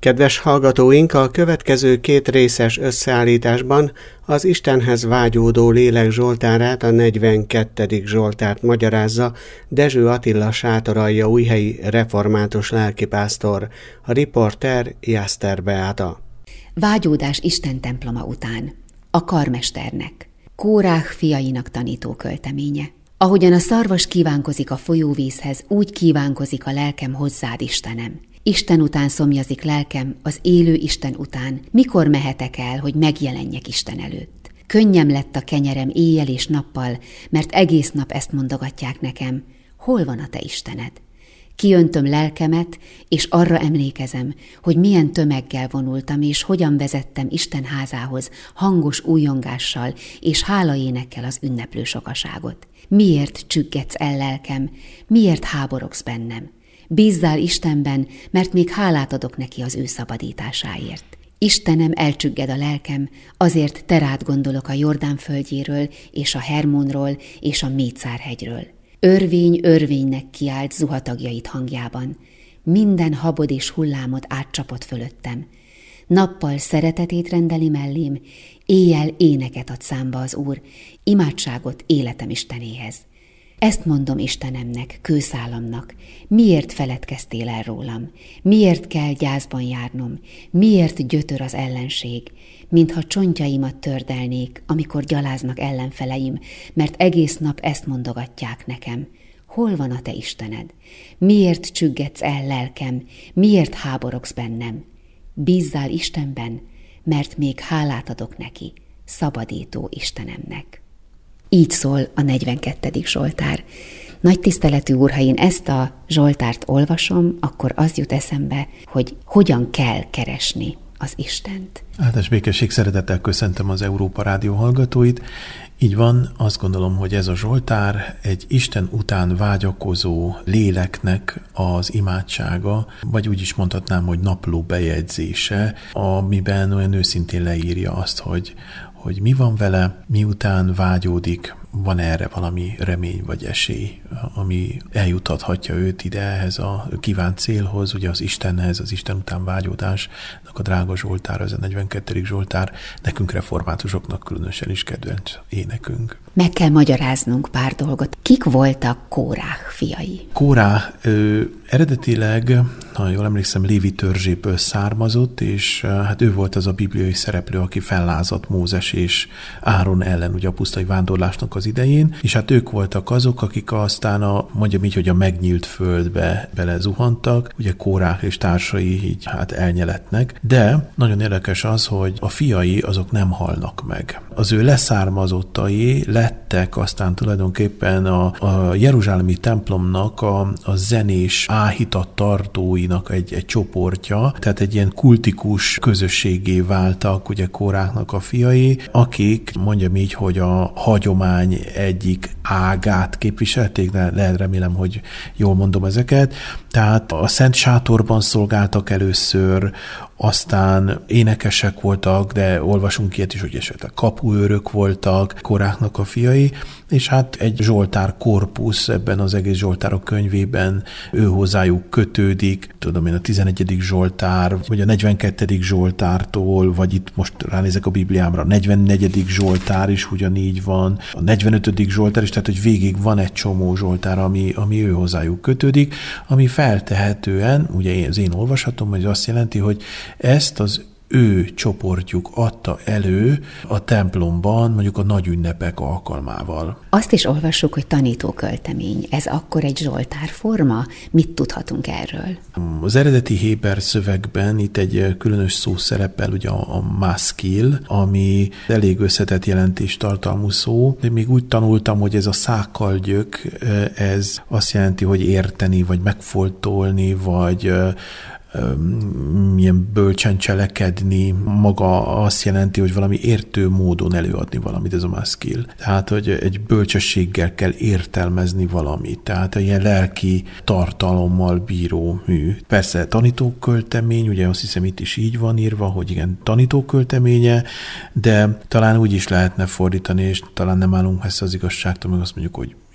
Kedves hallgatóink, a következő 2 részes összeállításban az Istenhez vágyódó lélek zsoltárát, a 42. zsoltárt magyarázza Dezső Attila sátoraljaújhelyi református lelkipásztor, a riporter Jászter Beáta. Vágyódás Isten temploma után. A karmesternek. Kórách fiainak tanító költeménye. Ahogyan a szarvas kívánkozik a folyóvízhez, úgy kívánkozik a lelkem hozzád, Istenem. Isten után szomjazik lelkem, az élő Isten után. Mikor mehetek el, hogy megjelenjek Isten előtt? Könnyem lett a kenyerem éjjel és nappal, mert egész nap ezt mondogatják nekem. Hol van a te Istened? Kiöntöm lelkemet, és arra emlékezem, hogy milyen tömeggel vonultam, és hogyan vezettem Isten házához hangos újongással és hálaénekkel az ünneplő sokaságot. Miért csüggetsz el, lelkem? Miért háborogsz bennem? Bízzál Istenben, mert még hálát adok neki az ő szabadításáért. Istenem, elcsügged a lelkem, azért te rád gondolok a Jordán földjéről, és a Hermonról, és a Mécárhegyről. Örvény örvénynek kiált zuhatagjait hangjában. Minden habod és hullámod átcsapott fölöttem. Nappal szeretetét rendeli mellém, éjjel éneket ad számba az Úr, imádságot életem Istenéhez. Ezt mondom Istenemnek, kőszálamnak, miért feledkeztél el rólam, miért kell gyászban járnom, miért gyötör az ellenség, mintha csontjaimat tördelnék, amikor gyaláznak ellenfeleim, mert egész nap ezt mondogatják nekem. Hol van a te Istened? Miért csüggetsz el, lelkem, miért háborogsz bennem? Bízzál Istenben, mert még hálát adok neki, szabadító Istenemnek. Így szól a 42. zsoltár. Nagy tiszteletű Úr, ha én ezt a zsoltárt olvasom, akkor az jut eszembe, hogy hogyan kell keresni az Istent. Áldás békesség, szeretettel köszöntöm az Európa Rádió hallgatóit. Így van, azt gondolom, hogy ez a zsoltár egy Isten után vágyakozó léleknek az imádsága, vagy úgy is mondhatnám, hogy napló bejegyzése, amiben olyan őszintén leírja azt, hogy mi van vele, miután vágyódik, van erre valami remény vagy esély, ami eljutathatja őt ide ehhez a kívánt célhoz, ugye az Istenhez, az Isten után vágyódásnak a drága zsoltár, az a 42. zsoltár, nekünk reformátusoknak különösen is kedvenc énekünk. Meg kell magyaráznunk pár dolgot. Kik voltak Kórách fiai? Kórá eredetileg, ha jól emlékszem, Lévi törzséből származott, és hát ő volt az a bibliai szereplő, aki fellázadt Mózes és Áron ellen, ugye a pusztai vándorlásnak az idején, és hát ők voltak azok, akik aztán mondjam így, hogy a megnyílt földbe belezuhantak, ugye Kórák és társai így hát elnyeletnek, de nagyon érdekes az, hogy a fiai azok nem halnak meg. Az ő leszármazottai lettek aztán tulajdonképpen a jeruzsálemi templomnak a zenés áhítat tartóinak egy csoportja, tehát egy ilyen kultikus közösségé váltak ugye Kóráknak a fiai, akik mondjam így, hogy a hagyomány egyik ágát képviselték, de remélem, hogy jól mondom ezeket. Tehát a Szent Sátorban szolgáltak először, aztán énekesek voltak, de olvasunk ilyet is, hogy esetleg kapuőrök voltak Kóráknak a fiai, és hát egy zsoltár korpusz ebben az egész zsoltárok könyvében ő hozzájuk kötődik, tudom én a 11. zsoltár, vagy a 42. zsoltártól, vagy itt most ránézek a Bibliámra, a 44. zsoltár is ugyanígy van, a 45. zsoltár is, tehát hogy végig van egy csomó zsoltár, ami ő hozzájuk kötődik, ami feltehetően, ugye az én olvasatom, hogy azt jelenti, hogy ezt az ő csoportjuk adta elő a templomban, mondjuk a nagy ünnepek alkalmával. Azt is olvassuk, hogy tanítóköltemény. Ez akkor egy zsoltárforma? Mit tudhatunk erről? Az eredeti héber szövegben itt egy különös szó szerepel, ugye a maszkil, ami elég összetett jelentés tartalmú szó. De még úgy tanultam, hogy ez a szákkalgyök, ez azt jelenti, hogy érteni, vagy megfoltolni, vagy milyen bölcsen cselekedni, maga azt jelenti, hogy valami értő módon előadni valamit, ez a maszkil. Tehát, hogy egy bölcsességgel kell értelmezni valamit, tehát egy ilyen lelki tartalommal bíró mű. Persze tanítóköltemény, ugye azt hiszem itt is így van írva, hogy igen, tanítókölteménye, de talán úgy is lehetne fordítani, és talán nem állunk messze az igazságtól, meg azt mondjuk, hogy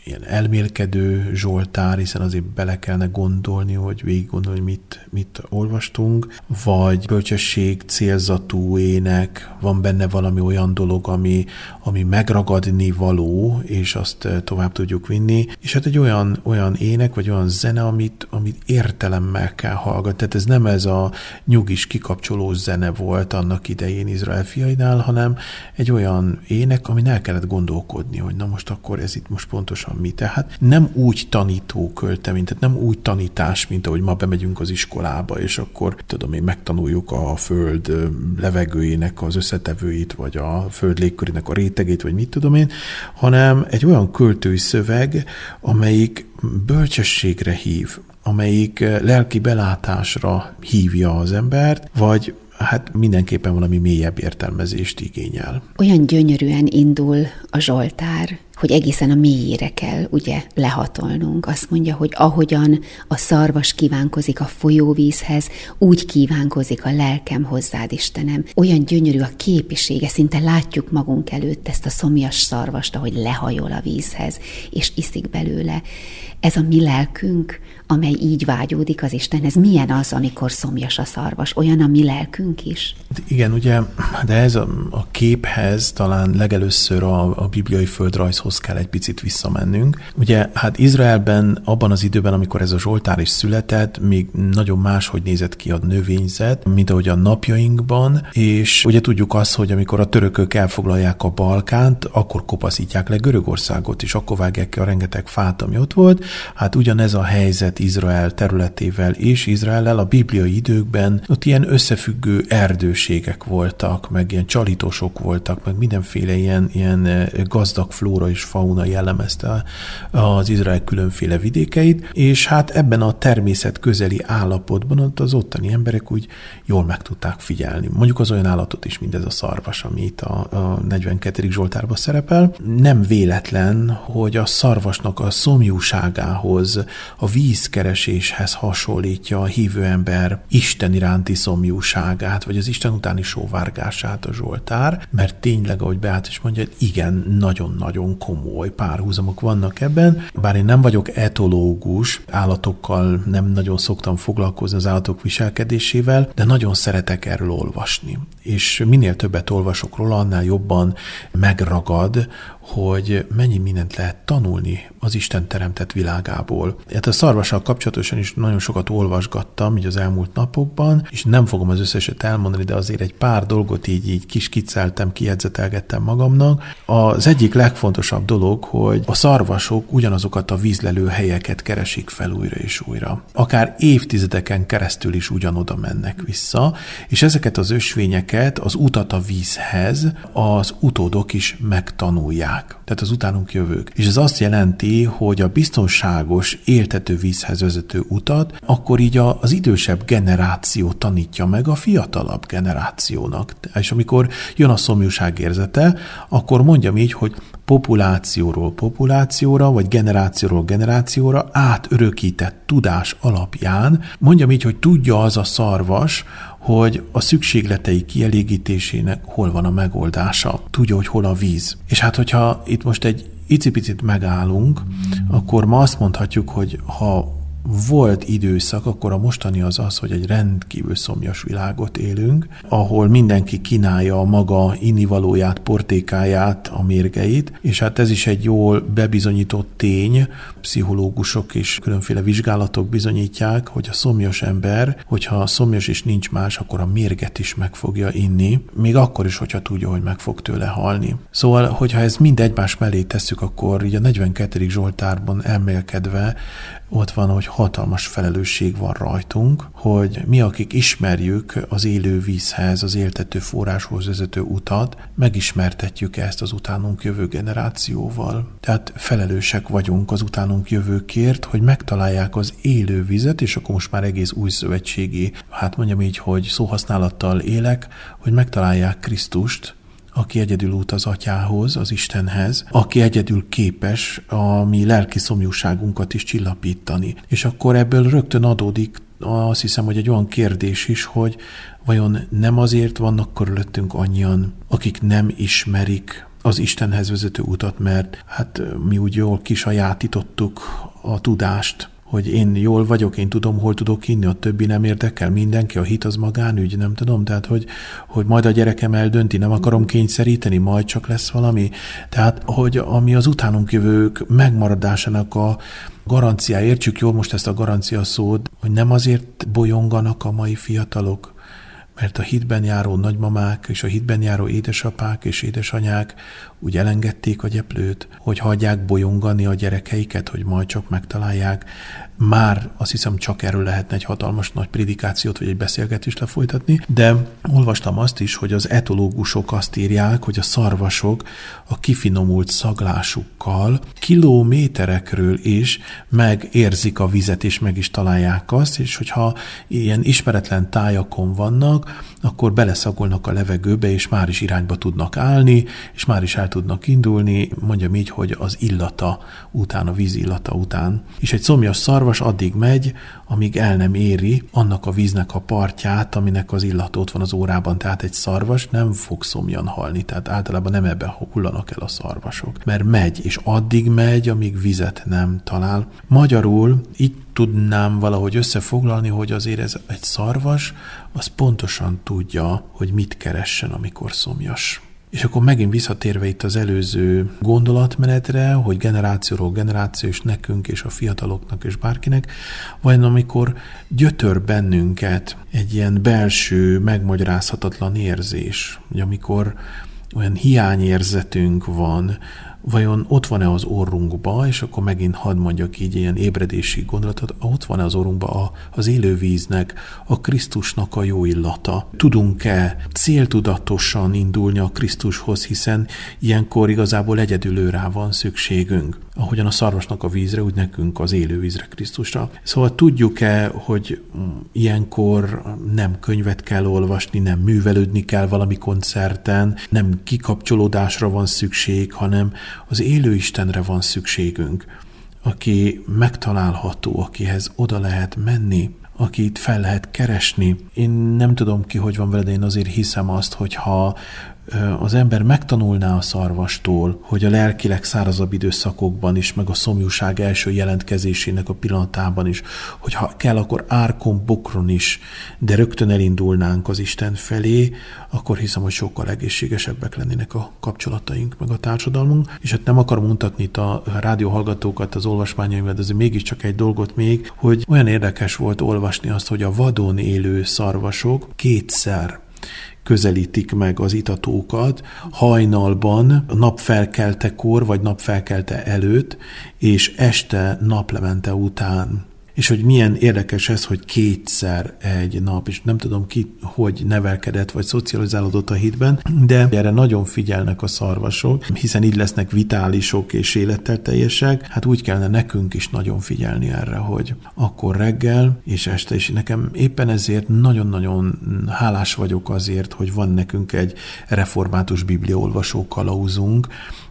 ilyen elmélkedő zsoltár, hiszen azért bele kellene gondolni, hogy végig gondolni, hogy mit olvastunk, vagy bölcsesség célzatú ének, van benne valami olyan dolog, ami megragadni való, és azt tovább tudjuk vinni, és hát egy olyan ének, vagy olyan zene, amit értelemmel kell hallgatni. Tehát ez nem ez a nyugis kikapcsolós zene volt annak idején Izrael fiainál, hanem egy olyan ének, amin el kellett gondolkodni, hogy na most akkor ez itt most pontosan mi. Tehát nem úgy tanító költemény, tehát nem úgy tanítás, mint ahogy ma bemegyünk az iskolába, és akkor megtanuljuk a föld levegőjének az összetevőit, vagy a föld légkörének a rétegét, vagy mit tudom én, hanem egy olyan költői szöveg, amelyik bölcsességre hív, amelyik lelki belátásra hívja az embert, vagy hát mindenképpen valami mélyebb értelmezést igényel. Olyan gyönyörűen indul a Zsoltár, hogy egészen a mélyére kell ugye lehatolnunk. Azt mondja, hogy ahogyan a szarvas kívánkozik a folyóvízhez, úgy kívánkozik a lelkem hozzád, Istenem. Olyan gyönyörű a képisége, szinte látjuk magunk előtt ezt a szomjas szarvast, ahogy lehajol a vízhez, és iszik belőle. Ez a mi lelkünk, amely így vágyódik az Istenhez. Milyen az, amikor szomjas a szarvas? Olyan a mi lelkünk is? Igen, ugye, de ez a képhez talán legelőször a bibliai földrajzhoz kell egy picit visszamennünk. Ugye, hát Izraelben abban az időben, amikor ez a Zsoltár is született, még nagyon máshogy nézett ki a növényzet, mint ahogy a napjainkban, és ugye tudjuk azt, hogy amikor a törökök elfoglalják a Balkánt, akkor kopaszítják le Görögországot, és akkor vágják ki a rengeteg fát, ami ott volt. Hát ugyanez a helyzet Izrael területével és Izraellel a bibliai időkben, ott ilyen összefüggő erdőségek voltak, meg ilyen csalítosok voltak, meg mindenféle ilyen gazdag flóra és fauna jellemezte az Izrael különféle vidékeit, és hát ebben a természet közeli állapotban ott az ottani emberek úgy jól meg tudták figyelni. Mondjuk az olyan állatot is, mint ez a szarvas, ami itt a 42. Zsoltárban szerepel. Nem véletlen, hogy a szarvasnak a szomjúságához, a vízkereséshez hasonlítja a hívő ember Isten iránti szomjúságát, vagy az Isten utáni sóvárgását a Zsoltár, mert tényleg, ahogy Beát is mondja, igen, nagyon-nagyon komoly párhuzamok vannak ebben. Bár én nem vagyok etológus, állatokkal nem nagyon szoktam foglalkozni az állatok viselkedésével, de nagyon szeretek erről olvasni. És minél többet olvasok róla, annál jobban megragad, hogy mennyi mindent lehet tanulni az Isten teremtett világából. Hát a szarvassal kapcsolatosan is nagyon sokat olvasgattam így az elmúlt napokban, és nem fogom az összeset elmondani, de azért egy pár dolgot így kiskicceltem, kijegyzetelgettem magamnak. Az egyik legfontosabb dolog, hogy a szarvasok ugyanazokat a vízlelő helyeket keresik fel újra és újra. Akár évtizedeken keresztül is ugyanoda mennek vissza, és ezeket az ösvényeket, az utat a vízhez az utódok is megtanulják. Tehát az utánunk jövők. És ez azt jelenti, hogy a biztonságos, éltető vízhez vezető utat akkor így az idősebb generáció tanítja meg a fiatalabb generációnak. És amikor jön a szomjúság érzete, akkor mondjam így, hogy populációról populációra, vagy generációról generációra átörökített tudás alapján, mondjam így, hogy tudja az a szarvas, hogy a szükségletei kielégítésének hol van a megoldása. Tudja, hogy hol a víz. És hát, hogyha itt most egy icipicit megállunk, akkor ma azt mondhatjuk, hogy ha volt időszak, akkor a mostani az, hogy egy rendkívül szomjas világot élünk, ahol mindenki kínálja a maga innivalóját, portékáját, a mérgeit, és hát ez is egy jól bebizonyított tény, pszichológusok és különféle vizsgálatok bizonyítják, hogy a szomjas ember, hogyha szomjas és nincs más, akkor a mérget is meg fogja inni, még akkor is, hogyha tudja, hogy meg fog tőle halni. Szóval, hogyha ezt mind egymás mellé tesszük, akkor így a 42. Zsoltárban elmélkedve ott van, hogy hatalmas felelősség van rajtunk, hogy mi, akik ismerjük az élő vízhez, az éltető forráshoz vezető utat, megismertetjük ezt az utánunk jövő generációval. Tehát felelősek vagyunk az utánunk jövőkért, hogy megtalálják az élő vizet, és akkor most már egész új szövetségi, hát mondjam így, hogy szóhasználattal élek, hogy megtalálják Krisztust, aki egyedül út az Atyához, az Istenhez, aki egyedül képes a mi lelki szomjúságunkat is csillapítani. És akkor ebből rögtön adódik, azt hiszem, hogy egy olyan kérdés is, hogy vajon nem azért vannak körülöttünk annyian, akik nem ismerik az Istenhez vezető utat, mert hát mi úgy jól kisajátítottuk a tudást, hogy én jól vagyok, én tudom, hol tudok inni, a többi nem érdekel, mindenki, a hit az magánügy, nem tudom, tehát hogy majd a gyerekem eldönti, nem akarom kényszeríteni, majd csak lesz valami. Tehát, hogy ami az utánunk jövők megmaradásának a garanciája, értsük jól most ezt a garancia szót, hogy nem azért bolyonganak a mai fiatalok, mert a hitben járó nagymamák és a hitben járó édesapák és édesanyák úgy elengedték a gyeplőt, hogy hagyják bolyongani a gyerekeiket, hogy majd csak megtalálják. Már azt hiszem csak erről lehetne egy hatalmas nagy prédikációt vagy egy beszélgetést lefolytatni, de olvastam azt is, hogy az etológusok azt írják, hogy a szarvasok a kifinomult szaglásukkal kilométerekről is megérzik a vizet, és meg is találják azt, és hogyha ilyen ismeretlen tájakon vannak, akkor beleszagolnak a levegőbe, és már is irányba tudnak állni, és már is el tudnak indulni, mondjam így, hogy az illata után, a víz illata után. És egy szomjas szarvas addig megy, amíg el nem éri annak a víznek a partját, aminek az illata ott van az órában. Tehát egy szarvas nem fog szomjan halni, tehát általában nem ebbe hullanak el a szarvasok. Mert megy, és addig megy, amíg vizet nem talál. Magyarul így tudnám valahogy összefoglalni, hogy azért ez egy szarvas, az pontosan tudja, hogy mit keressen, amikor szomjas. És akkor megint visszatérve itt az előző gondolatmenetre, hogy generációról generáció, és nekünk, és a fiataloknak, és bárkinek, vajon amikor gyötör bennünket egy ilyen belső, megmagyarázhatatlan érzés, hogy amikor olyan hiányérzetünk van, vajon ott van-e az orrunkba, és akkor megint hadd mondjak így ilyen ébredési gondolatot, ott van-e az orrunkba az élő víznek, a Krisztusnak a jó illata? Tudunk-e céltudatosan indulni a Krisztushoz, hiszen ilyenkor igazából egyedül rá van szükségünk. Ahogyan a szarvasnak a vízre, úgy nekünk az élő vízre, Krisztusra. Szóval tudjuk-e, hogy ilyenkor nem könyvet kell olvasni, nem művelődni kell valami koncerten, nem kikapcsolódásra van szükség, hanem az élő Istenre van szükségünk, aki megtalálható, akihez oda lehet menni, akit fel lehet keresni. Én nem tudom ki, hogy van veled, én azért hiszem azt, hogyha az ember megtanulná a szarvastól, hogy a lelkileg szárazabb időszakokban is, meg a szomjúság első jelentkezésének a pillanatában is, hogyha kell, akkor árkon, bokron is, de rögtön elindulnánk az Isten felé, akkor hiszem, hogy sokkal egészségesebbek lennének a kapcsolataink, meg a társadalmunk. És hát nem akarom mutatni itt a rádióhallgatókat, az olvasmányaimat, de azért mégiscsak egy dolgot még, hogy olyan érdekes volt olvasni azt, hogy a vadon élő szarvasok kétszer közelítik meg az itatókat hajnalban, napfelkeltekor, vagy napfelkelte előtt, és este naplemente után. És hogy milyen érdekes ez, hogy kétszer egy nap, és nem tudom ki, hogy nevelkedett, vagy szocializálódott a hitben, de erre nagyon figyelnek a szarvasok, hiszen így lesznek vitálisok és élettel teljesek. Hát úgy kellene nekünk is nagyon figyelni erre, hogy akkor reggel és este is. Nekem éppen ezért nagyon-nagyon hálás vagyok azért, hogy van nekünk egy református bibliaolvasó kalauzunk,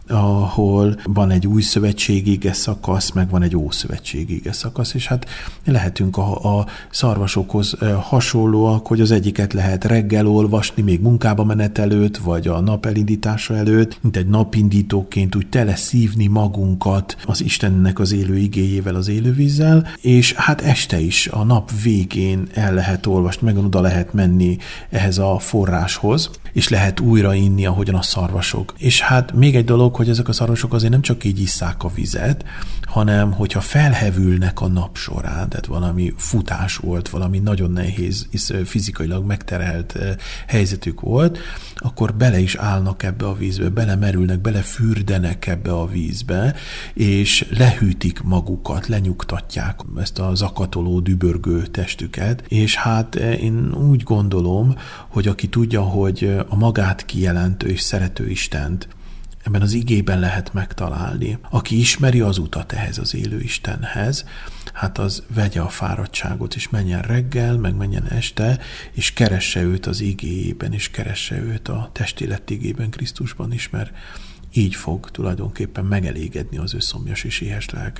ahol van egy új szövetségi ige szakasz, meg van egy ószövetségi ige szakasz, és hát lehetünk a szarvasokhoz hasonlóak, hogy az egyiket lehet reggel olvasni, még munkába menet előtt, vagy a nap elindítása előtt, mint egy napindítóként úgy teleszívni magunkat az Istennek az élő igéjével, az élővízzel, és hát este is a nap végén el lehet olvasni, meg oda lehet menni ehhez a forráshoz, és lehet újra inni, ahogyan a szarvasok. És hát még egy dolog, hogy ezek a szarvasok azért nem csak így isszák a vizet, hanem hogyha felhevülnek a nap során, tehát valami futás volt, valami nagyon nehéz, fizikailag megterhelt helyzetük volt, akkor bele is állnak ebbe a vízbe, belemerülnek, belefürdenek ebbe a vízbe, és lehűtik magukat, lenyugtatják ezt a zakatoló, dübörgő testüket, és hát én úgy gondolom, hogy aki tudja, hogy a magát kijelentő és szerető Istent ebben az igében lehet megtalálni. Aki ismeri az utat ehhez az élő Istenhez, hát az vegye a fáradtságot, és menjen reggel, meg menjen este, és keresse őt az igéjében, és keresse őt a testélet igében, Krisztusban is, mert így fog tulajdonképpen megelégedni az ő szomjas és éhes lelke.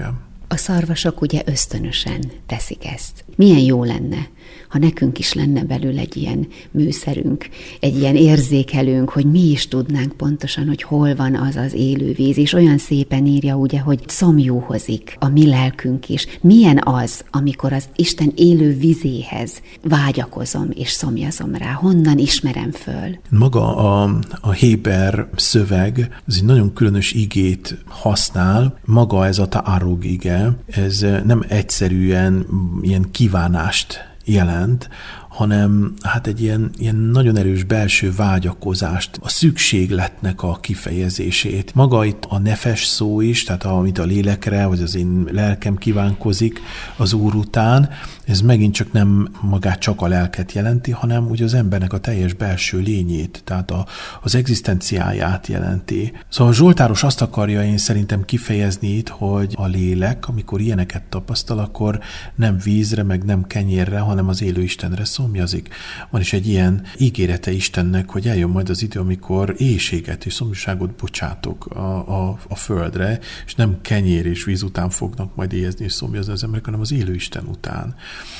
A szarvasok ugye ösztönösen teszik ezt. Milyen jó lenne, ha nekünk is lenne belül egy ilyen műszerünk, egy ilyen érzékelőnk, hogy mi is tudnánk pontosan, hogy hol van az az élő víz, és olyan szépen írja ugye, hogy szomjúhozik a mi lelkünk is. Milyen az, amikor az Isten élő vizéhez vágyakozom és szomjazom rá? Honnan ismerem föl? Maga a héber szöveg, ez egy nagyon különös igét használ. Maga ez a ta'arug ige, ez nem egyszerűen ilyen kívánást jelent, hanem hát egy ilyen nagyon erős belső vágyakozást, a szükségletnek a kifejezését. Maga itt a nefes szó is, tehát amit a lélekre, vagy az én lelkem kívánkozik az Úr után, ez megint csak nem magát csak a lelket jelenti, hanem ugye az embernek a teljes belső lényét, tehát az egzisztenciáját jelenti. Szóval a zsoltáros azt akarja én szerintem kifejezni itt, hogy a lélek, amikor ilyeneket tapasztal, akkor nem vízre, meg nem kenyérre, hanem az élő Istenre szomjazik. Van is egy ilyen ígérete Istennek, hogy eljön majd az idő, amikor éhséget és szomjúságot bocsátok a földre, és nem kenyér és víz után fognak majd éhezni és szomjazni az emberek, hanem az élő Isten után.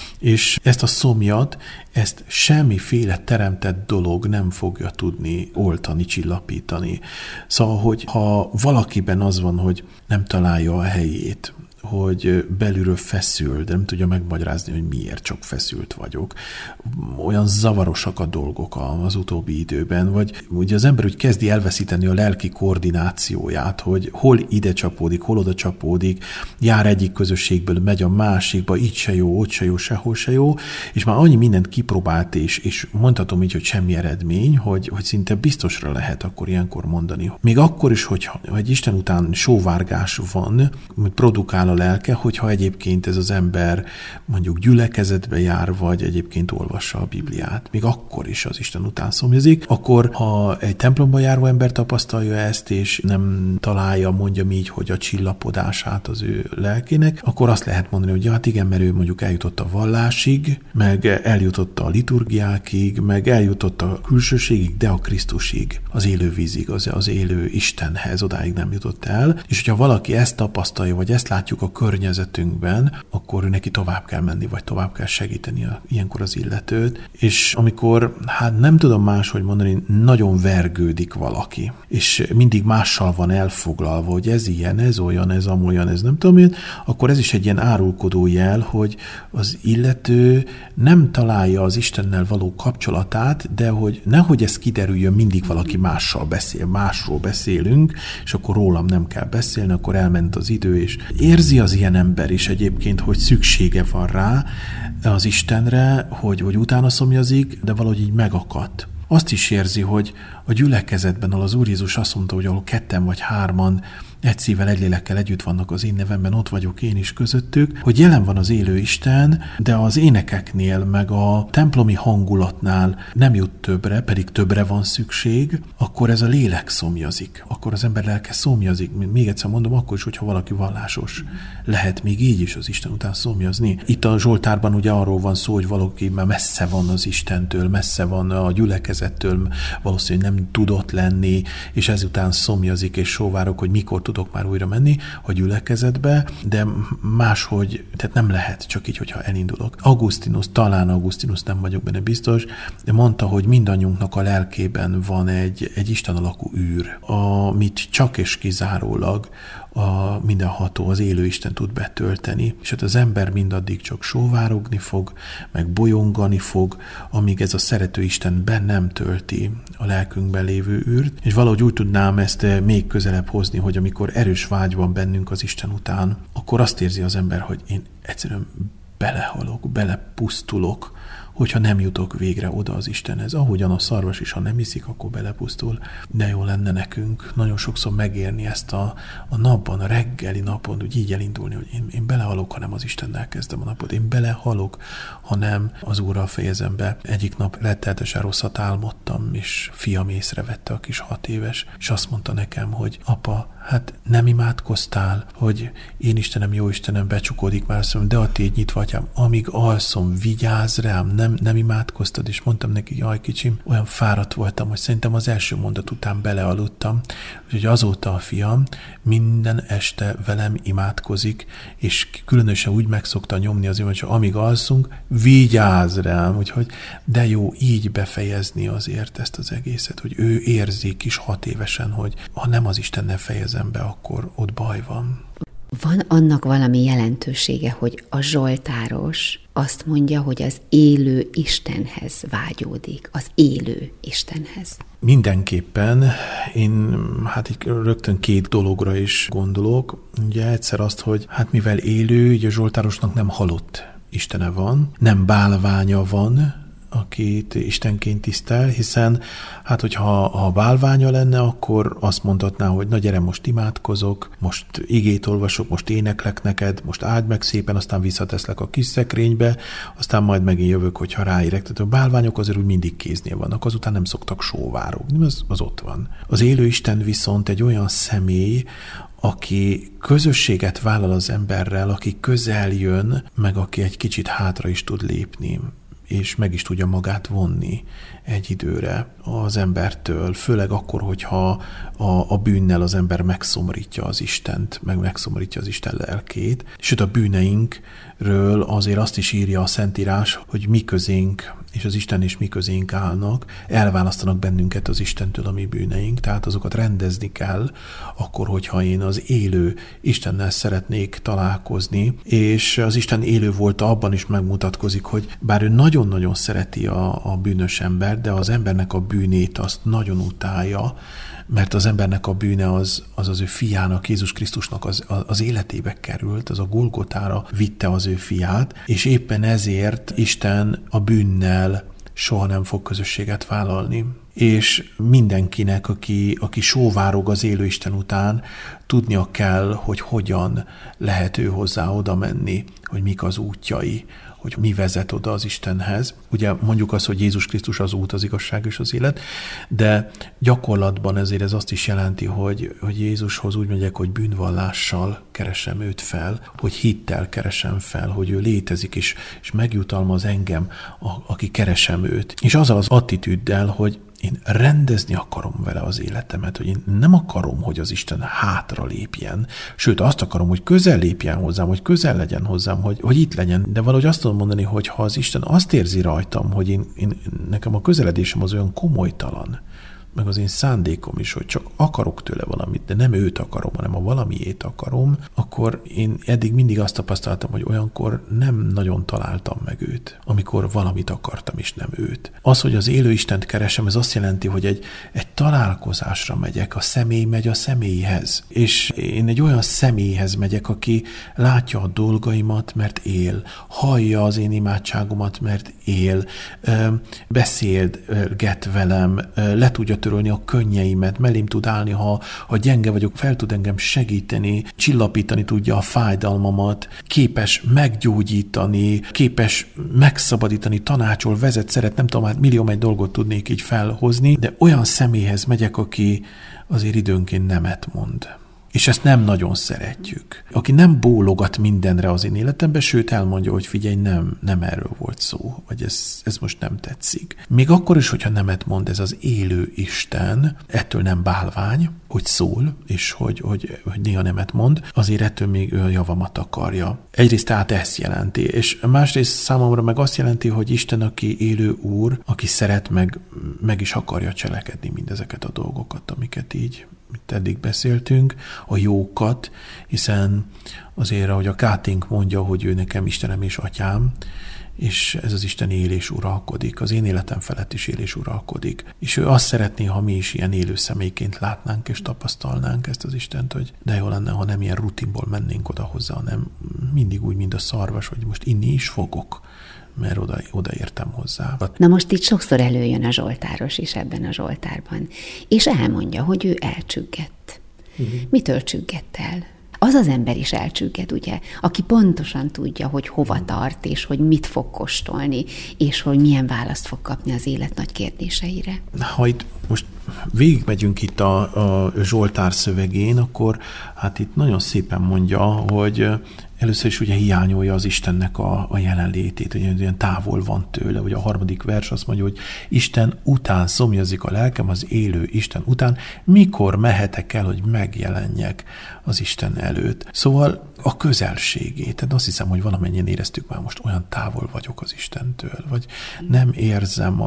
És ezt a szomjat, ezt semmiféle teremtett dolog nem fogja tudni oltani, csillapítani. Szóval, hogy ha valakiben az van, hogy nem találja a helyét, hogy belülről feszül, de nem tudja megmagyarázni, hogy miért csak feszült vagyok. Olyan zavarosak a dolgok az utóbbi időben, vagy ugye az ember úgy kezdi elveszíteni a lelki koordinációját, hogy hol ide csapódik, hol oda csapódik, jár egyik közösségből, megy a másikba, itt se jó, ott se jó, sehol se jó, és már annyi mindent kipróbált, és mondhatom így, hogy semmi eredmény, hogy szinte biztosra lehet akkor ilyenkor mondani. Még akkor is, hogy egy Isten után sóvárgás van, produkál a lelke, hogyha egyébként ez az ember mondjuk gyülekezetbe jár, vagy egyébként olvassa a Bibliát. Még akkor is az Isten után szomjazik. Akkor, ha egy templomba járó ember tapasztalja ezt, és nem találja, mondjam így, hogy a csillapodását az ő lelkének, akkor azt lehet mondani, hogy hát igen, mert ő mondjuk eljutott a vallásig, meg eljutott a liturgiákig, meg eljutott a külsőségig, de a Krisztusig, az élő vízig, az élő Istenhez, odáig nem jutott el. És hogyha valaki ezt tapasztalja, vagy ezt látjuk a környezetünkben, akkor neki tovább kell menni, vagy tovább kell segíteni ilyenkor az illetőt. És amikor, hát nem tudom máshogy mondani, nagyon vergődik valaki, és mindig mással van elfoglalva, hogy ez ilyen, ez olyan, ez amolyan, ez nem tudom én, akkor ez is egy ilyen árulkodó jel, hogy az illető nem találja az Istennel való kapcsolatát, de hogy nehogy ez kiderüljön, mindig valaki mással beszél, másról beszélünk, és akkor rólam nem kell beszélni, akkor elment az idő, és érzi az ilyen ember is egyébként, hogy szüksége van rá az Istenre, hogy utána szomjazik, de valahogy így megakadt. Azt is érzi, hogy a gyülekezetben, ahol az Úr Jézus azt mondta, hogy ahol 2 vagy 3 egy szívvel, egy lélekkel együtt vannak az én nevemben, ott vagyok én is közöttük, hogy jelen van az élő Isten, de az énekeknél, meg a templomi hangulatnál nem jut többre, pedig többre van szükség, akkor ez a lélek szomjazik. Akkor az ember lelke szomjazik. Még egyszer mondom, akkor is, hogyha valaki vallásos. Lehet még így is az Isten után szomjazni. Itt a Zsoltárban ugye arról van szó, hogy valaki már messze van az Istentől, messze van a gyülekezettől, valószínűleg nem tudott lenni, és ezután szomjazik és sóvárok, hogy mikor tudok már újra menni a gyülekezetbe, de máshogy, tehát nem lehet csak így, hogyha elindulok. Talán Augustinus, nem vagyok benne biztos, de mondta, hogy mindannyiunknak a lelkében van egy Isten alakú űr, amit csak és kizárólag a mindenható, az élő Isten tud betölteni, és hát az ember mindaddig csak sóvárogni fog, meg bolyongani fog, amíg ez a szerető Isten be nem tölti a lelkünkben lévő űrt, és valahogy úgy tudnám ezt még közelebb hozni, hogy amikor erős vágy van bennünk az Isten után, akkor azt érzi az ember, hogy én egyszerűen belehalok, belepusztulok, hogyha nem jutok végre oda az Istenhez. Ahogyan a szarvas is, ha nem iszik, akkor belepusztul. De jó lenne nekünk nagyon sokszor megérni ezt a napban, a reggeli napon, úgy így elindulni, hogy én belehalok, ha nem az Istennel kezdem a napot. Én belehalok, ha nem az Úrral fejezem be. Egyik nap rettenetesen rosszat álmodtam, és fiam észrevette, a kis 6 éves, és azt mondta nekem, hogy apa, hát nem imádkoztál, hogy én Istenem, jó Istenem, becsukódik már szemem, de a tégy nyitva, atyám, amíg alszom, vigyázz rám, nem nem imádkoztad, és mondtam neki, jaj kicsim, olyan fáradt voltam, hogy szerintem az első mondat után belealudtam, úgyhogy azóta a fiam minden este velem imádkozik, és különösen úgy meg szokta nyomni az hogy amíg alszunk, vigyázz rám, úgyhogy de jó így befejezni azért ezt az egészet, hogy ő érzi kis 6 évesen, hogy ha nem az Istennel fejezem be, akkor ott baj van. Van annak valami jelentősége, hogy a zsoltáros azt mondja, hogy az élő Istenhez vágyódik, az élő Istenhez? Mindenképpen. Én így rögtön 2 dologra is gondolok. Ugye egyszer azt, hogy mivel élő, így a zsoltárosnak nem halott Istene van, nem bálványa van, akit Istenként tisztel, hiszen hogyha bálványa lenne, akkor azt mondhatná, hogy na gyere, most imádkozok, most igét olvasok, most éneklek neked, most áld meg szépen, aztán visszateszlek a kis szekrénybe, aztán majd megint jövök, hogyha ráérek. Tehát a bálványok azért úgy mindig kéznél vannak, azután nem szoktak sóvárogni, az ott van. Az élő Isten viszont egy olyan személy, aki közösséget vállal az emberrel, aki közel jön, meg aki egy kicsit hátra is tud lépni, és meg is tudja magát vonni egy időre az embertől, főleg akkor, hogyha a bűnnel az ember megszomorítja az Istent, meg megszomorítja az Isten lelkét. Sőt, a bűneinkről azért azt is írja a Szentírás, hogy mi közénk, és az Isten és mi közénk állnak, elválasztanak bennünket az Istentől a mi bűneink, tehát azokat rendezni kell, akkor, hogyha én az élő Istennel szeretnék találkozni, és az Isten élő volt, abban is megmutatkozik, hogy bár ő nagyon-nagyon szereti a bűnös ember, de az embernek a bűnét azt nagyon utálja, mert az embernek a bűne az ő fiának, Jézus Krisztusnak az életébe került, az a Golgotára vitte az ő fiát, és éppen ezért Isten a bűnnel soha nem fog közösséget vállalni. És mindenkinek, aki sóvárog az élő Isten után, tudnia kell, hogy hogyan lehet ő hozzá oda menni, hogy mik az útjai, hogy mi vezet oda az Istenhez. Ugye mondjuk azt, hogy Jézus Krisztus az út, az igazság és az élet, de gyakorlatban ezért ez azt is jelenti, hogy Jézushoz úgy megyek, hogy bűnvallással keresem őt fel, hogy hittel keresem fel, hogy ő létezik, és megjutalmaz engem, aki keresem őt. És azzal az attitűddel, hogy én rendezni akarom vele az életemet, hogy én nem akarom, hogy az Isten hátra lépjen, sőt azt akarom, hogy közel lépjen hozzám, hogy közel legyen hozzám, hogy itt legyen. De valahogy azt tudom mondani, hogy ha az Isten azt érzi rajtam, hogy nekem a közeledésem az olyan komolytalan, meg az én szándékom is, hogy csak akarok tőle valamit, de nem őt akarom, hanem a valamiét akarom, akkor én eddig mindig azt tapasztaltam, hogy olyankor nem nagyon találtam meg őt, amikor valamit akartam, és nem őt. Az, hogy az élő Istent keresem, ez azt jelenti, hogy egy találkozásra megyek, a személy megy a személyhez, és én egy olyan személyhez megyek, aki látja a dolgaimat, mert él, hallja az én imádságomat, mert él, beszélget velem, le tudja törölni a könnyeimet, mellém tud állni, ha gyenge vagyok, fel tud engem segíteni, csillapítani tudja a fájdalmamat, képes meggyógyítani, képes megszabadítani, tanácsol, vezet, szeret, nem tudom, millió egy dolgot tudnék így felhozni, de olyan személyhez megyek, aki azért időnként nemet mond. És ezt nem nagyon szeretjük. Aki nem bólogat mindenre az én életemben, sőt elmondja, hogy figyelj, nem erről volt szó, vagy ez most nem tetszik. Még akkor is, hogyha nemet mond ez az élő Isten, ettől nem bálvány, hogy szól, és hogy néha nemet mond, azért ettől még ő a javamat akarja. Egyrészt tehát ezt jelenti, és másrészt számomra meg azt jelenti, hogy Isten, aki élő Úr, aki szeret, meg is akarja cselekedni mindezeket a dolgokat, amiket így eddig beszéltünk, a jókat, hiszen azért, ahogy a Kátink mondja, hogy ő nekem Istenem és Atyám, és ez az Isten él és uralkodik, az én életem felett is él és uralkodik. És ő azt szeretné, ha mi is ilyen élő személyként látnánk és tapasztalnánk ezt az Istent, hogy de jó lenne, ha nem ilyen rutinból mennénk oda hozzá, hanem mindig úgy, mint a szarvas, hogy most inni is fogok, mert odaértem hozzá. Na most itt sokszor előjön a zsoltáros is ebben a zsoltárban, és elmondja, hogy ő elcsüggett. Mitől csüggett el? Az az ember is elcsügged, ugye, aki pontosan tudja, hogy hova tart, és hogy mit fog kóstolni, és hogy milyen választ fog kapni az élet nagy kérdéseire. Ha itt most végigmegyünk itt a Zsoltár szövegén, akkor hát itt nagyon szépen mondja, hogy Először is ugye hiányolja az Istennek a jelenlétét, hogy olyan távol van tőle. Ugye a 3. vers azt mondja, hogy Isten után szomjazik a lelkem, az élő Isten után, mikor mehetek el, hogy megjelenjek az Isten előtt. Szóval a közelségét, tehát azt hiszem, hogy valamennyien éreztük már most, olyan távol vagyok az Istentől, vagy nem érzem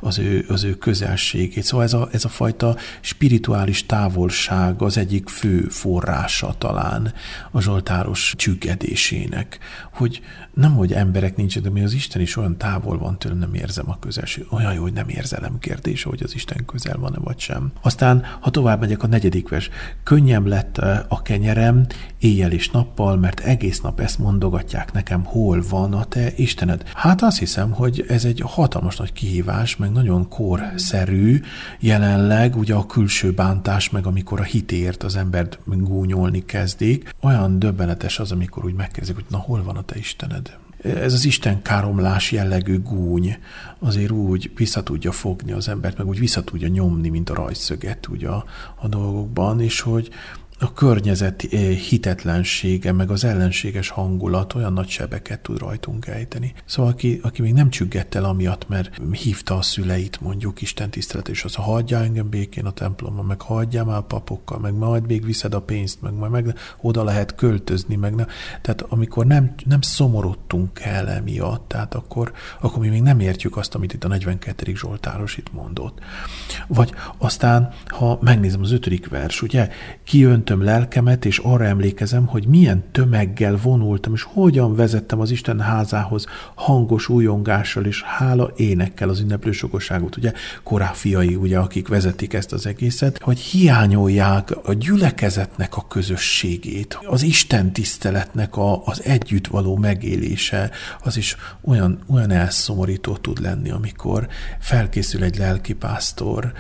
az ő közelségét. Szóval ez a fajta spirituális távolság az egyik fő forrása talán a zsoltáros csüggedésének, hogy nem, hogy emberek nincsenek, de mi az Isten is olyan távol van tőlem, nem érzem a közelséget. Olyan jó, hogy nem érzelem kérdése, hogy az Isten közel van-e vagy sem. Aztán, ha tovább megyek, a 4. vers. Könnyebb lett a kenyerem éjjel és nappal, mert egész nap ezt mondogatják nekem, hol van a te Istened. Hát azt hiszem, hogy ez egy hatalmas nagy kihívás, meg nagyon korszerű jelenleg, ugye a külső bántás, meg amikor a hitért az embert gúnyolni kezdik. Olyan döbbenetes az, amikor úgy megkérdezik, hogy na hol van a te Istened? Ez az Isten káromlás jellegű gúny azért úgy vissza tudja fogni az embert, meg úgy vissza tudja nyomni, mint a rajzszöget ugye a dolgokban, és hogy a környezet hitetlensége, meg az ellenséges hangulat olyan nagy sebeket tud rajtunk ejteni. Szóval aki még nem csüggett el amiatt, mert hívta a szüleit mondjuk Isten tisztelet, és az, hagyjál engem békén a templomban, meg hagyjál már a papokkal, meg majd még viszed a pénzt, meg oda lehet költözni, meg nem. Tehát amikor nem szomorodtunk el emiatt, tehát akkor mi még nem értjük azt, amit itt a 42. Zsoltáros itt mondott. Vagy aztán, ha megnézem az 5. vers, ugye, kijöntöm lelkemet, és arra emlékezem, hogy milyen tömeggel vonultam, és hogyan vezettem az Isten házához hangos újongással, és hála énekkel az ünneplő sokaságot. Ugye Kórah fiai, ugye, akik vezetik ezt az egészet, hogy hiányolják a gyülekezetnek a közösségét, az Isten tiszteletnek az együtt való megélése, az is olyan elszomorító tud lenni, amikor felkészül egy lelkipásztor,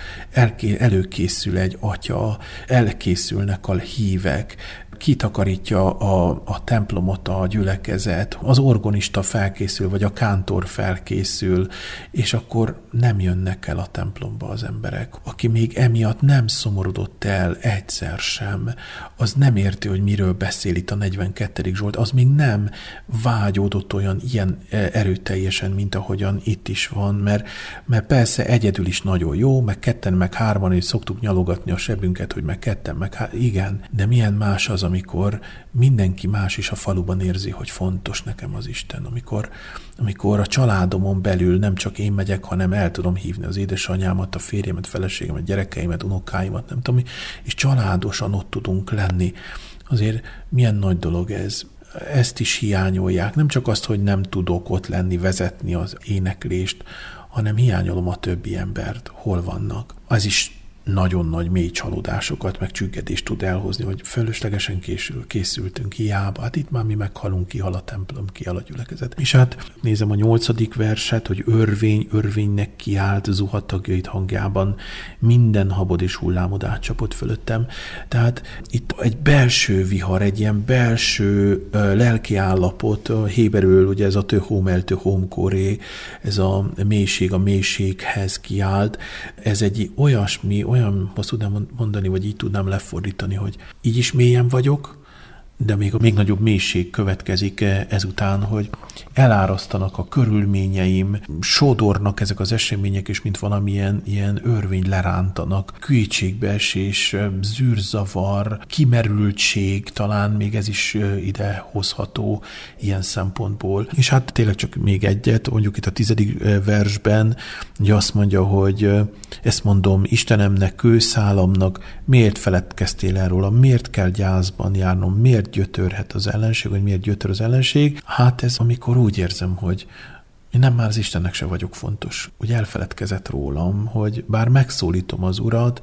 előkészül egy atya, elkészülnek a hívek, kitakarítja a templomot a gyülekezet, az orgonista felkészül, vagy a kántor felkészül, és akkor nem jönnek el a templomba az emberek. Aki még emiatt nem szomorodott el egyszer sem, az nem érti, hogy miről beszél itt a 42. Zsolt, az még nem vágyódott ilyen erőteljesen, mint ahogyan itt is van, mert persze egyedül is nagyon jó, meg ketten, meg hárman, és szoktuk nyalogatni a sebünket, hogy meg ketten, meg igen, de milyen más az, amikor mindenki más is a faluban érzi, hogy fontos nekem az Isten. Amikor a családomon belül nem csak én megyek, hanem el tudom hívni az édesanyámat, a férjemet, feleségemet, gyerekeimet, unokáimat, nem tudom, és családosan ott tudunk lenni. Azért milyen nagy dolog ez. Ezt is hiányolják. Nem csak azt, hogy nem tudok ott lenni, vezetni az éneklést, hanem hiányolom a többi embert. Hol vannak? Az is nagyon nagy mély csalódásokat, meg csüggedést tud elhozni, hogy fölöslegesen készültünk, hiába. Hát itt már mi meghalunk, kihal a templom, kihal a gyülekezet. És hát nézem a 8. verset, hogy örvénynek kiált zuhat tagjait hangjában, minden habod és hullámod átcsapott fölöttem. Tehát itt egy belső vihar, egy ilyen belső lelki állapot, héberül ugye ez a töhóm kóré, ez a mélység a mélységhez kiált, ez egy olyasmi, olyan, azt tudnám mondani, vagy így tudnám lefordítani, hogy így is mélyen vagyok, de még nagyobb mélység következik ezután, hogy elárasztanak a körülményeim, sodornak ezek az események, és mint valamilyen ilyen örvény lerántanak, kétségbeesés, zűrzavar, kimerültség, talán még ez is ide hozható ilyen szempontból. És hát tényleg csak még egyet, mondjuk itt a 10. versben, ugye azt mondja, hogy ezt mondom Istenemnek, kőszálamnak, miért feledkeztél el róla, miért kell gyászban járnom, miért gyötörhet az ellenség, vagy miért gyötör az ellenség? Hát ez, amikor úgy érzem, hogy én nem már az Istennek se vagyok fontos. Úgy elfeledkezett rólam, hogy bár megszólítom az Urat,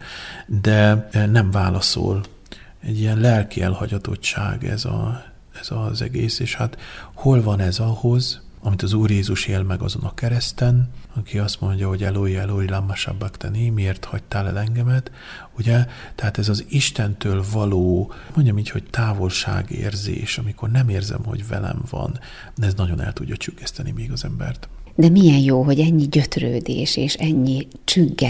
de nem válaszol. Egy ilyen lelki elhagyatottság ez az egész, és hát hol van ez ahhoz, amit az Úr Jézus él meg azon a kereszten, aki azt mondja, hogy Eloi, Eloi, lama sabachthani, miért hagytál el engemet, ugye? Tehát ez az Istentől való, mondjam így, hogy távolságérzés, amikor nem érzem, hogy velem van, de ez nagyon el tudja csüggeszteni még az embert. De milyen jó, hogy ennyi gyötrődés és ennyi csüggett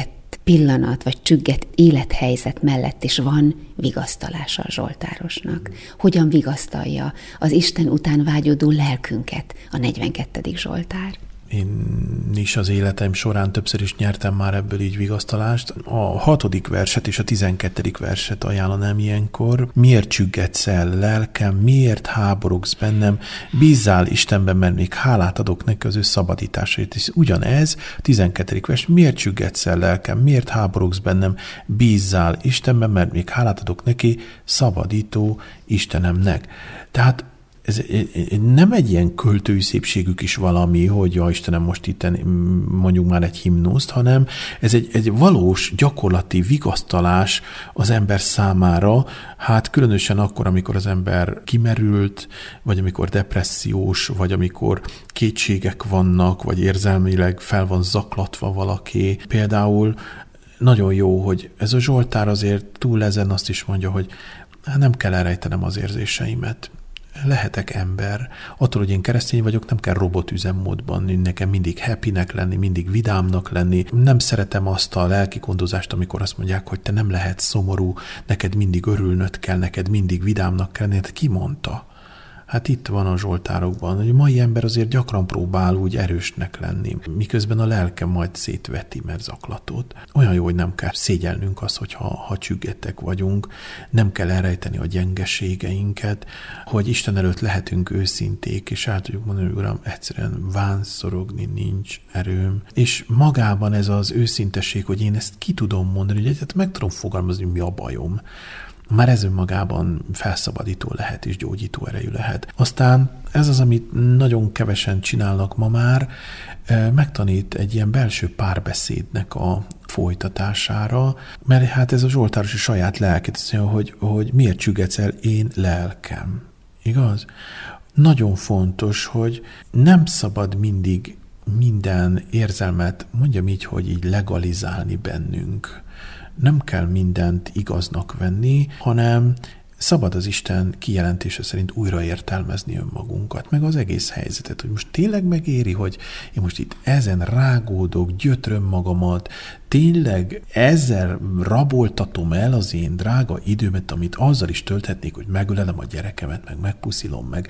pillanat vagy csügget élethelyzet mellett is van vigasztalása a zsoltárosnak. Hogyan vigasztalja az Isten után vágyódó lelkünket a 42. Zsoltár? Én is az életem során többször is nyertem már ebből így vigasztalást. A 6. verset és a 12. verset ajánlanám ilyenkor. Miért csüggetsz el, lelkem, miért háborogsz bennem? Bízzál Istenben, mert még hálát adok neki az ő szabadításait. És ugyanez, 12. vers, miért csüggetsz el, lelkem, miért háborogsz bennem? Bízzál Istenben, mert még hálát adok neki, szabadító Istenemnek. Tehát ez nem egy ilyen költői szépségük is valami, hogy ja, Istenem, most itt mondjuk már egy himnuszt, hanem ez egy valós gyakorlati vigasztalás az ember számára, hát különösen akkor, amikor az ember kimerült, vagy amikor depressziós, vagy amikor kétségek vannak, vagy érzelmileg fel van zaklatva valaki. Például nagyon jó, hogy ez a Zsoltár azért túl ezen azt is mondja, hogy nem kell elrejtenem az érzéseimet. Lehetek ember. Attól, hogy én keresztény vagyok, nem kell robotüzemmódban, nekem mindig happynek lenni, mindig vidámnak lenni. Nem szeretem azt a lelki gondozást, amikor azt mondják, hogy te nem lehetsz szomorú, neked mindig örülnöd kell, neked mindig vidámnak kell lenni. Ki mondta? Hát itt van a zsoltárokban, hogy a mai ember azért gyakran próbál úgy erősnek lenni, miközben a lelke majd szétveti, mert zaklatott. Olyan jó, hogy nem kell szégyelnünk azt, hogyha csüggettek vagyunk, nem kell elrejteni a gyengeségeinket, hogy Isten előtt lehetünk őszinték, és el tudjuk mondani, hogy Uram, egyszerűen vánszorogni nincs erőm. És magában ez az őszintesség, hogy én ezt ki tudom mondani, hogy egyet meg tudom fogalmazni, mi a bajom. Már ez önmagában felszabadító lehet és gyógyító erejű lehet. Aztán ez az, amit nagyon kevesen csinálnak ma már, megtanít egy ilyen belső párbeszédnek a folytatására, mert hát ez a zsoltárosi saját lelket, azt mondja, hogy miért csüggetsz el én lelkem. Igaz? Nagyon fontos, hogy nem szabad mindig minden érzelmet, mondjam így, hogy így legalizálni bennünk. Nem kell mindent igaznak venni, hanem szabad az Isten kijelentése szerint újra értelmezni önmagunkat, meg az egész helyzetet, hogy most tényleg megéri, hogy én most itt ezen rágódok, gyötröm magamat, tényleg ezzel raboltatom el az én drága időmet, amit azzal is tölthetnék, hogy megölelem a gyerekemet, meg megpuszilom, meg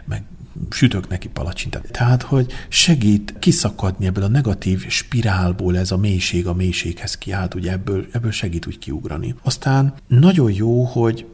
sütök neki palacsintát. Tehát, hogy segít kiszakadni ebből a negatív spirálból, ez a mélység a mélységhez kiállt, ugye ebből segít úgy kiugrani. Aztán nagyon jó, hogy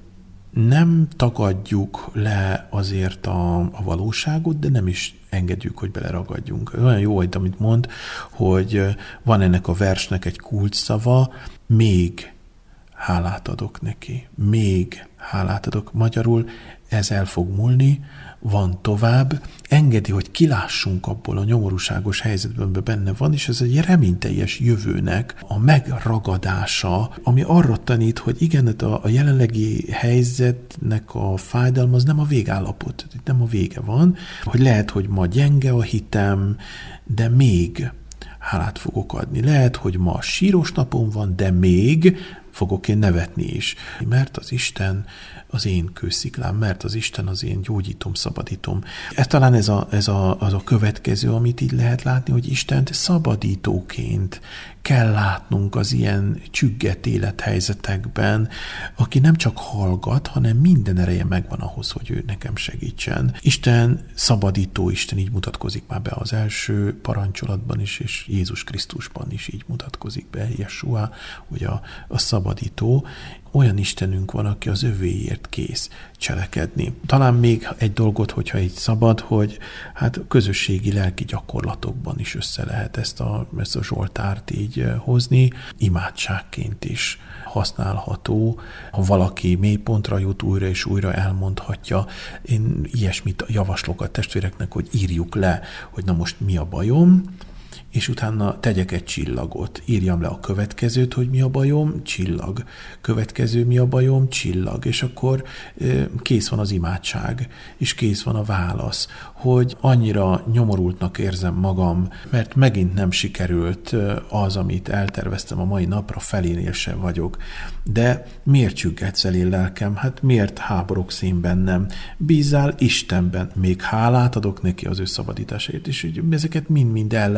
nem tagadjuk le azért a valóságot, de nem is engedjük, hogy beleragadjunk. Olyan jó, hogy amit mond, hogy van ennek a versnek egy kulcsszava, még hálát adok neki. Még hálát adok. Magyarul ez el fog múlni, van tovább, engedi, hogy kilássunk abból a nyomorúságos helyzetben, amiben benne van, és ez egy reményteljes jövőnek a megragadása, ami arra tanít, hogy igen, a jelenlegi helyzetnek a fájdalma az nem a végállapot, nem a vége van, hogy lehet, hogy ma gyenge a hitem, de még hálát fogok adni. Lehet, hogy ma síros napom van, de még fogok én nevetni is. Mert az Isten az én kősziklám, mert az Isten az én gyógyítom, szabadítom. Ez talán az a következő, amit így lehet látni, hogy Istent szabadítóként kell látnunk az ilyen csüggett élethelyzetekben, aki nem csak hallgat, hanem minden ereje megvan ahhoz, hogy ő nekem segítsen. Isten szabadító, Isten így mutatkozik már be az első parancsolatban is, és Jézus Krisztusban is így mutatkozik be, Jesua, hogy a szabadító. Olyan Istenünk van, aki az övéért kész cselekedni. Talán még egy dolgot, hogyha így szabad, hogy hát közösségi lelki gyakorlatokban is össze lehet ezt a zsoltárt így hozni, imádságként is használható. Ha valaki mélypontra jut, újra és újra elmondhatja. Én ilyesmit javaslok a testvéreknek, hogy írjuk le, hogy na most mi a bajom, és utána tegyek egy csillagot. Írjam le a következőt, hogy mi a bajom, csillag. Következő, mi a bajom, csillag. És akkor kész van az imádság, és kész van a válasz, hogy annyira nyomorultnak érzem magam, mert megint nem sikerült az, amit elterveztem a mai napra, felénél sem vagyok. De miért csüggetsz el én lelkem? Hát miért háborogsz én bennem? Bízzál Istenben, még hálát adok neki az ő szabadításáért, és ezeket mind-mind el lehet mondani,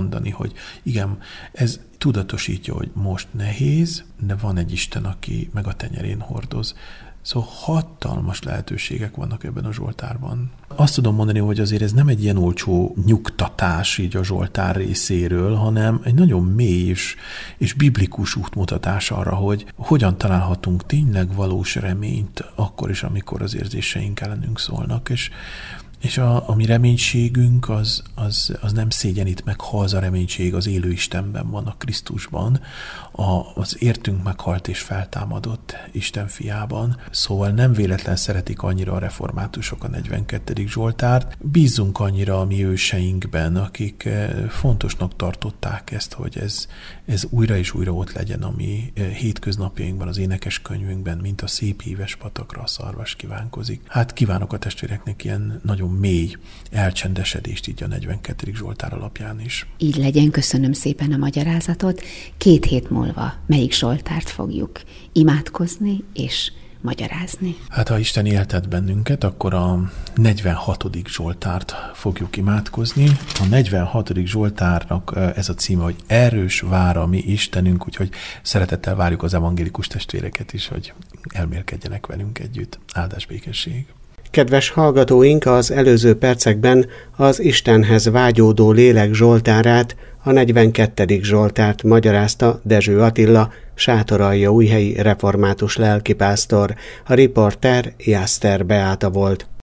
mondani, hogy igen, ez tudatosítja, hogy most nehéz, de van egy Isten, aki meg a tenyerén hordoz. Szóval hatalmas lehetőségek vannak ebben a Zsoltárban. Azt tudom mondani, hogy azért ez nem egy ilyen olcsó nyugtatás így a Zsoltár részéről, hanem egy nagyon mély és biblikus útmutatás arra, hogy hogyan találhatunk tényleg valós reményt akkor is, amikor az érzéseink ellenünk szólnak, és a mi reménységünk az nem szégyenít meg, ha az a reménység az élő Istenben van, a Krisztusban, az értünk meghalt és feltámadott Isten fiában. Szóval nem véletlen szeretik annyira a reformátusok a 42. Zsoltárt. Bízzunk annyira a mi őseinkben, akik fontosnak tartották ezt, hogy ez újra és újra ott legyen a mi hétköznapjainkban, az énekeskönyvünkben, mint a szép híves patakra a szarvas kívánkozik. Hát kívánok a testvéreknek ilyen nagyon mély elcsendesedést így a 42. Zsoltár alapján is. Így legyen, köszönöm szépen a magyarázatot. 2 hét múlva melyik Zsoltárt fogjuk imádkozni és magyarázni? Hát ha Isten éltet bennünket, akkor a 46. Zsoltárt fogjuk imádkozni. A 46. Zsoltárnak ez a címe, hogy Erős vár a mi Istenünk, úgyhogy szeretettel várjuk az evangélikus testvéreket is, hogy elmélkedjenek velünk együtt. Áldás, békesség! Kedves hallgatóink, az előző percekben az Istenhez vágyódó lélek Zsoltárát, a 42. Zsoltárt magyarázta Dezső Attila, Sátoraljaújhelyi református lelkipásztor, a riporter Jászter Beáta volt.